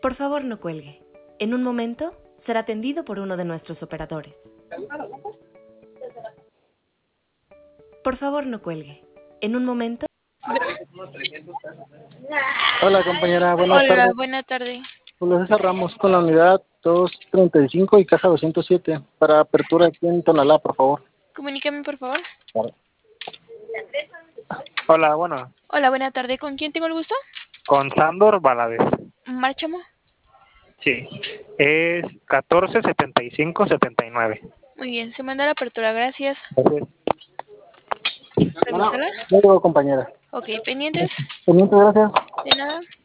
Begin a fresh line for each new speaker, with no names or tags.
Por favor, no cuelgue. En un momento será atendido por uno de nuestros operadores. Por favor, no cuelgue. En un momento...
Hola compañera, buenas
Hola,
tardes.
buena tarde.
Julio César Ramos con la unidad 235 y caja 207 para apertura aquí en Tonalá, por favor.
Comunícame, por favor.
Hola, bueno,
Hola, buena tarde. ¿Con quién tengo el gusto?
con Sándor Valadez.
Márchamo.
Sí, es 147579.
Muy bien, se manda la apertura, gracias.
Gracias.
Revísala.
Luego compañera.
Ok, pendientes.
Pendiente, gracias.
De nada.